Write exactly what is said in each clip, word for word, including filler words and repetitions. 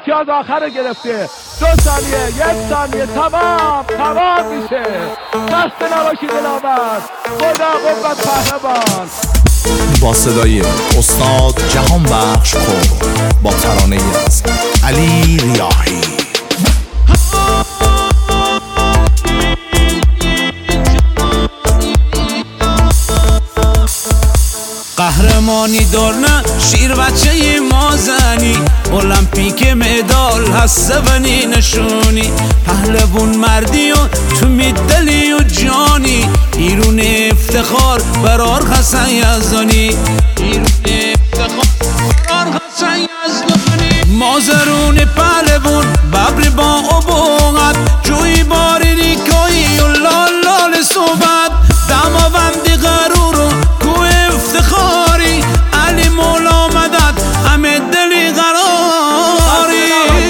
امتیاز آخر رو گرفته. دو ثانیه، یک ثانیه، تمام تمام میشه. خسته نباشید دلاور. خدا قوت پهلوان. با صدای استاد جهان بخش کور با ترانه از علی ریاحی. قهرمانی دارن شیر بچه مازنی، المپیک مدال هست زبنی نشونی، پهلوان مردی و تو میدلی و جانی، ایرون افتخار برار حسن یزدانی، ایرون افتخار برار حسن یزدانی. مازرون پهلوان ببر با ابوغت، جوی باری ریکایی و لال لال صحبت، دماوند غرور و کو افتخاری، علی مولا مدد همه دلی قراری.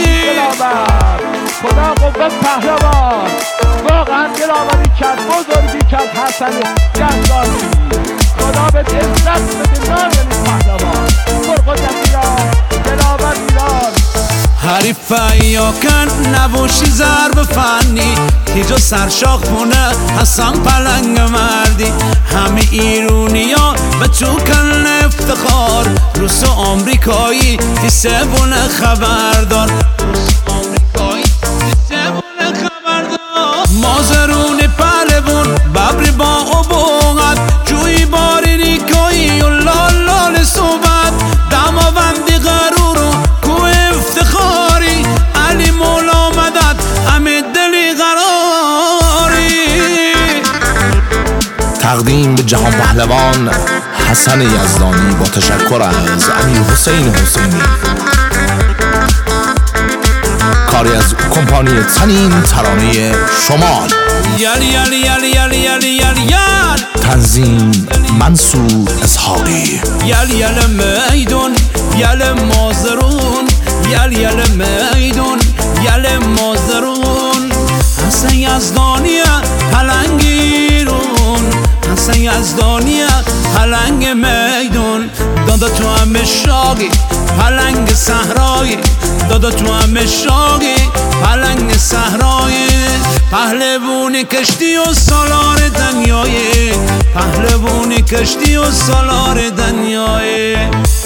خدا قوت پهلوان. واقعا دلاوری کرد، بزرگی کرد حسن یزدانی. خدا به عزت بده نام پهلوان. پرقدرت ایران، دلاور ایران. حریف یاکن نباشی ضرب فنی، تیجا سرشاخ بونه حسن پلنگ مردی، همه ایرونیا به تو کن افتخار، روس و آمریکایی تیسه بونه خبردار، روس و آمریکایی تیسه بونه خبردار. مازرون پهلوان ببر با ابوغت، جوی باری ریکایی و لال لال صحبت، دماوندی غرور و کو افتخاری، علی مولا مدد همه دلی قراری. تقدیم به جهان پهلوان حسن یزدانی با تشکر از امیر حسین حسینی. کاری از کمپانی تنین ترانه شمال. یل یل یل یل یل یل یل. تنظیم منصور اسحاقی. یل یل میدون یل مازرون، یل یل میدون یل مازرون، حسن یزدانی پلنگ ایرون، حسن یزدانی پلنگ میدون. دادا تو همه شاگی پلنگ صحرایی، دادا تو همه شاگی پلنگ صحرایی، پهلوان کشتی و سالار دنیای، پهلوان کشتی و سالار دنیای.